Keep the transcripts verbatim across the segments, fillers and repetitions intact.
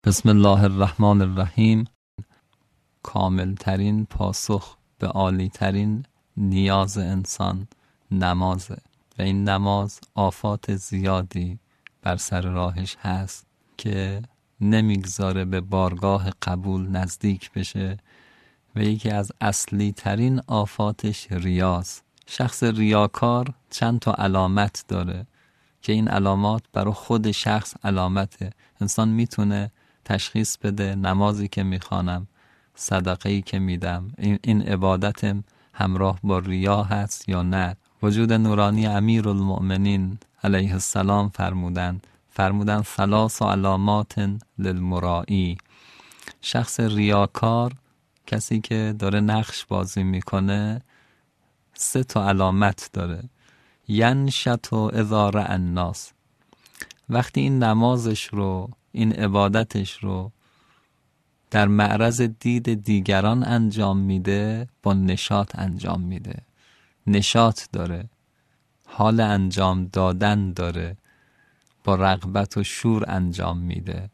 بسم الله الرحمن الرحیم. کامل ترین پاسخ به عالی ترین نیاز انسان نمازه و این نماز آفات زیادی بر سر راهش هست که نمیگذاره به بارگاه قبول نزدیک بشه و یکی از اصلی ترین آفاتش ریاست. شخص ریاکار چند تا علامت داره که این علامات برای خود شخص علامته. انسان میتونه تشخیص بده نمازی که میخوانم، صدقه‌ای که میدم، این, این عبادتم همراه با ریا هست یا نه. وجود نورانی امیرالمؤمنین علیه السلام فرمودند فرمودند ثلاث علامات للمرائی. شخص ریاکار، کسی که داره نقش بازی میکنه، سه تا علامت داره. ینشط اذا رأى الناس، وقتی این نمازش رو، این عبادتش رو در معرض دید دیگران انجام میده، با نشاط انجام میده، نشاط داره، حال انجام دادن داره، با رغبت و شور انجام میده.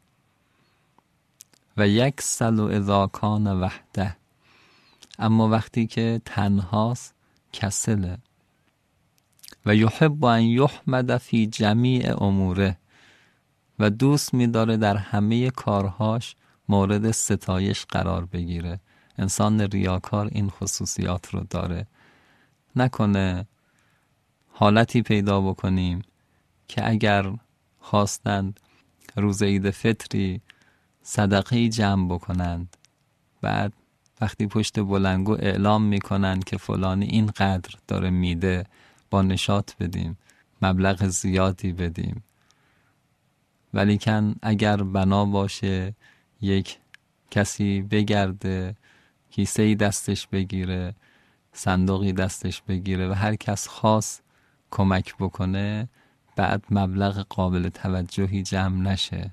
و یکسل اذا کان وحده، اما وقتی که تنهاست کسله. و یحب ان یحمد فی جمیع اموره، و دوست می‌داره در همه کارهاش مورد ستایش قرار بگیره. انسان ریاکار این خصوصیات رو داره. نکنه حالتی پیدا بکنیم که اگر خواستند روز عید فطری صدقه‌ای جمع بکنند، بعد وقتی پشت بلنگو اعلام میکنند که فلانی اینقدر داره میده، با نشاط بدیم، مبلغ زیادی بدیم. ولیکن اگر بنا باشه یک کسی بگرده، کیسه‌ای دستش بگیره، صندوقی دستش بگیره و هر کس خواست کمک بکنه، بعد مبلغ قابل توجهی جمع نشه،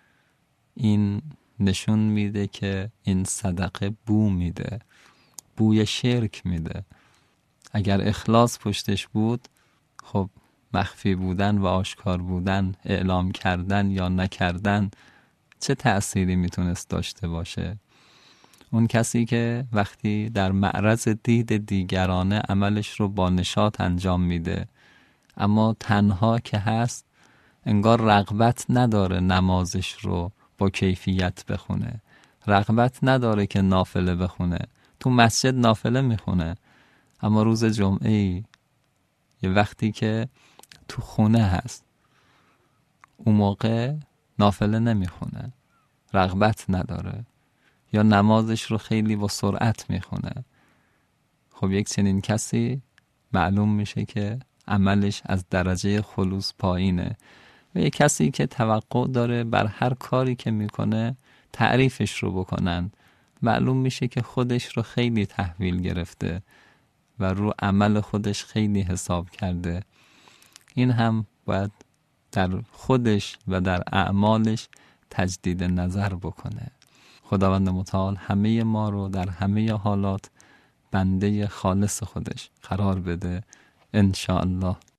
این نشون میده که این صدقه بو میده، بوی شرک میده. اگر اخلاص پشتش بود، خب مخفی بودن و آشکار بودن، اعلام کردن یا نکردن چه تأثیری میتونست داشته باشه؟ اون کسی که وقتی در معرض دید دیگرانه عملش رو با نشاط انجام میده، اما تنها که هست انگار رغبت نداره نمازش رو با کیفیت بخونه، رغبت نداره که نافله بخونه. تو مسجد نافله میخونه، اما روز جمعه یه وقتی که تو خونه هست، اون موقع نافله نمیخونه، رغبت نداره، یا نمازش رو خیلی با سرعت میخونه. خب یک چنین کسی معلوم میشه که عملش از درجه خلوص پایینه. و یک کسی که توقع داره بر هر کاری که میکنه تعریفش رو بکنن، معلوم میشه که خودش رو خیلی تحویل گرفته و رو عمل خودش خیلی حساب کرده. این هم باید در خودش و در اعمالش تجدید نظر بکنه. خداوند متعال همه ما رو در همه حالات بنده خالص خودش قرار بده ان شاء الله.